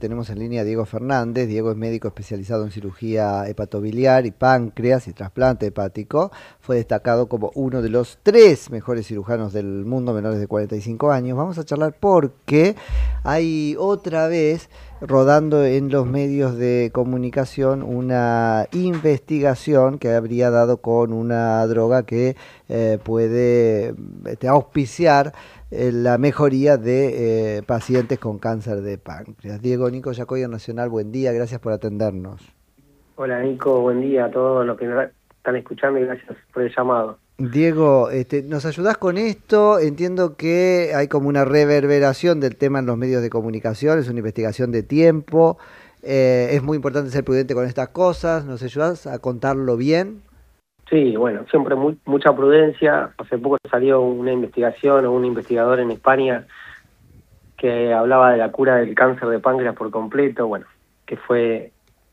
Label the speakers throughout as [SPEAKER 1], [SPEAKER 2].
[SPEAKER 1] tenemos en línea a Diego Fernández. Diego es médico especializado en cirugía hepatobiliar y páncreas y trasplante hepático. Fue destacado como uno de los 3 mejores cirujanos del mundo menores de 45 años. Vamos a charlar porque hay otra vez rodando en los medios de comunicación una investigación que habría dado con una droga que puede auspiciar la mejoría de pacientes con cáncer de páncreas. Diego, Nico Yacoya Nacional, buen día, gracias por atendernos.
[SPEAKER 2] Hola Nico, buen día a todos los que nos están escuchando y gracias por el llamado.
[SPEAKER 1] Diego, ¿nos ayudás con esto? Entiendo que hay como una reverberación del tema en los medios de comunicación, es una investigación de tiempo, es muy importante ser prudente con estas cosas, ¿nos ayudás a contarlo bien?
[SPEAKER 2] Sí, bueno, siempre mucha prudencia. Hace poco salió una investigación o un investigador en España que hablaba de la cura del cáncer de páncreas por completo, bueno, que fue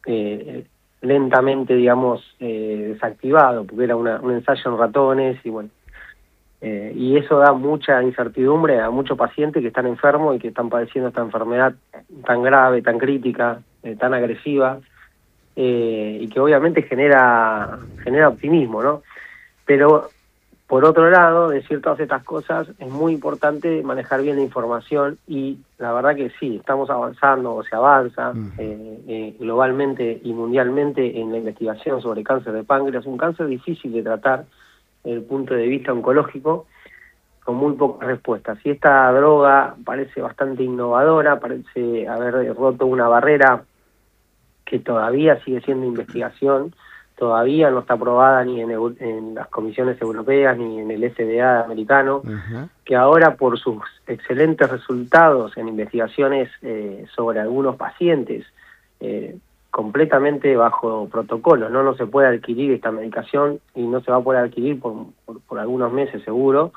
[SPEAKER 2] lentamente, digamos, desactivado, porque era un ensayo en ratones y bueno, y eso da mucha incertidumbre a muchos pacientes que están enfermos y que están padeciendo esta enfermedad tan grave, tan crítica, tan agresiva, y que obviamente genera optimismo, ¿no? Pero por otro lado, decir todas estas cosas, es muy importante manejar bien la información y la verdad que sí, estamos avanzando o se avanza globalmente y mundialmente en la investigación sobre cáncer de páncreas, un cáncer difícil de tratar desde el punto de vista oncológico, con muy pocas respuestas. Y esta droga parece bastante innovadora, parece haber roto una barrera que todavía sigue siendo investigación, todavía no está aprobada ni en las comisiones europeas ni en el FDA americano, que ahora por sus excelentes resultados en investigaciones sobre algunos pacientes, completamente bajo protocolo, no se puede adquirir esta medicación y no se va a poder adquirir por algunos meses seguro,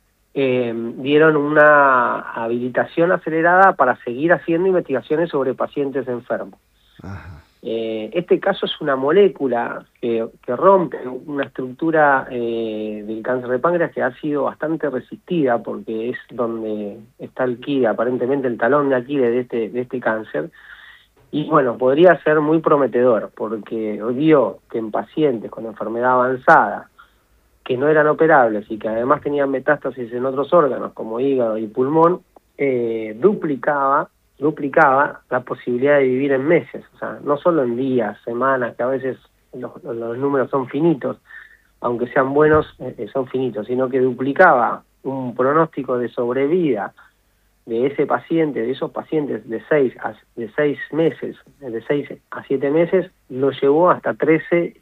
[SPEAKER 2] dieron una habilitación acelerada para seguir haciendo investigaciones sobre pacientes enfermos.
[SPEAKER 1] Ajá.
[SPEAKER 2] Este caso es una molécula que rompe una estructura del cáncer de páncreas que ha sido bastante resistida porque es donde está aparentemente el talón de Aquiles de este cáncer. Y bueno, podría ser muy prometedor porque vio que en pacientes con enfermedad avanzada que no eran operables y que además tenían metástasis en otros órganos como hígado y pulmón, duplicaba la posibilidad de vivir en meses, o sea, no solo en días, semanas, que a veces los números son finitos, aunque sean buenos, son finitos, sino que duplicaba un pronóstico de sobrevida de ese paciente, de esos pacientes de 6 meses, de 6 a 7 meses, lo llevó hasta 13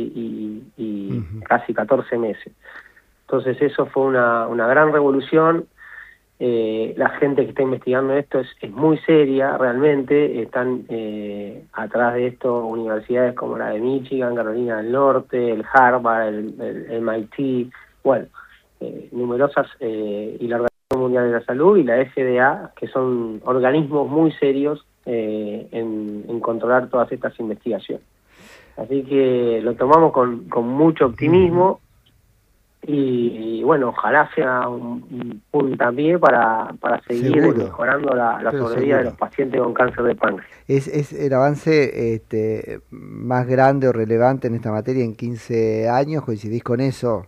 [SPEAKER 2] y casi 14 meses. Entonces eso fue una gran revolución. La gente que está investigando esto es muy seria, realmente. Están atrás de esto universidades como la de Michigan, Carolina del Norte, el Harvard, el MIT, bueno, numerosas, y la Organización Mundial de la Salud y la FDA, que son organismos muy serios en controlar todas estas investigaciones. Así que lo tomamos con mucho optimismo. Y bueno, ojalá sea un puntapié para seguir
[SPEAKER 1] Seguro,
[SPEAKER 2] mejorando la
[SPEAKER 1] pero
[SPEAKER 2] sobrevida de
[SPEAKER 1] seguro.
[SPEAKER 2] los pacientes con cáncer de páncreas.
[SPEAKER 1] Es el avance más grande o relevante en esta materia en 15 años, ¿coincidís con eso?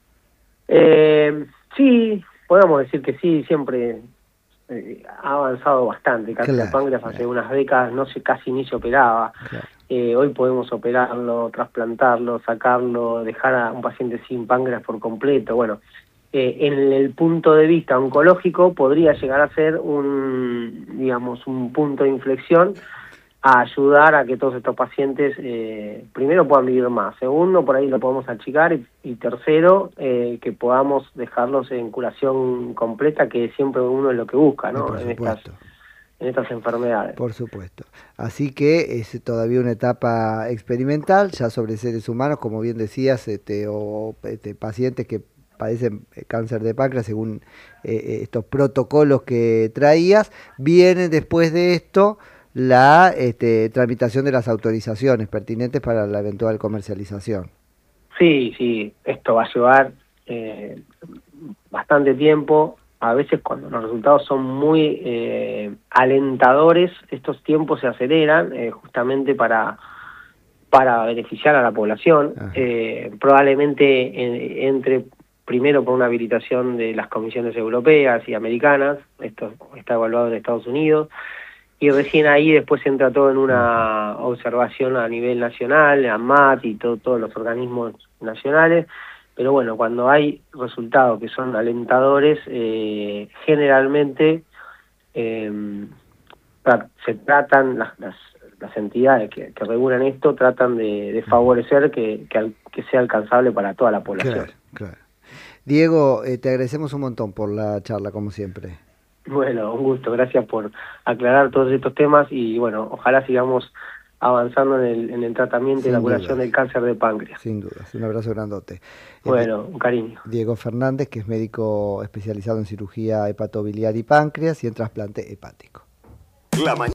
[SPEAKER 2] Sí, podemos decir que sí, siempre ha avanzado bastante. El cáncer de
[SPEAKER 1] Claro,
[SPEAKER 2] páncreas hace
[SPEAKER 1] claro,
[SPEAKER 2] unas décadas casi ni se operaba.
[SPEAKER 1] claro.
[SPEAKER 2] Hoy podemos operarlo, trasplantarlo, sacarlo, dejar a un paciente sin páncreas por completo. Bueno, en el punto de vista oncológico podría llegar a ser un punto de inflexión a ayudar a que todos estos pacientes primero puedan vivir más, segundo por ahí lo podemos achicar y tercero que podamos dejarlos en curación completa, que siempre uno es lo que busca, ¿no?
[SPEAKER 1] Por supuesto.
[SPEAKER 2] En estas enfermedades.
[SPEAKER 1] Por supuesto. Así que es todavía una etapa experimental, ya sobre seres humanos, como bien decías, o pacientes que padecen cáncer de páncreas según estos protocolos que traías. Viene después de esto la tramitación de las autorizaciones pertinentes para la eventual comercialización.
[SPEAKER 2] Sí, esto va a llevar bastante tiempo. a veces cuando los resultados son muy alentadores, estos tiempos se aceleran justamente para beneficiar a la población. Probablemente entre primero por una habilitación de las comisiones europeas y americanas, esto está evaluado en Estados Unidos, y recién ahí después entra todo en una observación a nivel nacional, ANMAT y todos los organismos nacionales. Pero bueno, cuando hay resultados que son alentadores, generalmente se tratan, las entidades que regulan esto tratan de favorecer que sea alcanzable para toda la población.
[SPEAKER 1] Claro, claro. Diego, te agradecemos un montón por la charla, como siempre.
[SPEAKER 2] Bueno, un gusto, gracias por aclarar todos estos temas y bueno, ojalá sigamos avanzando en el tratamiento y la curación del cáncer de páncreas.
[SPEAKER 1] Sin dudas, un abrazo grandote.
[SPEAKER 2] Bueno, un cariño.
[SPEAKER 1] Diego Fernández, que es médico especializado en cirugía hepatobiliar y páncreas y en trasplante hepático.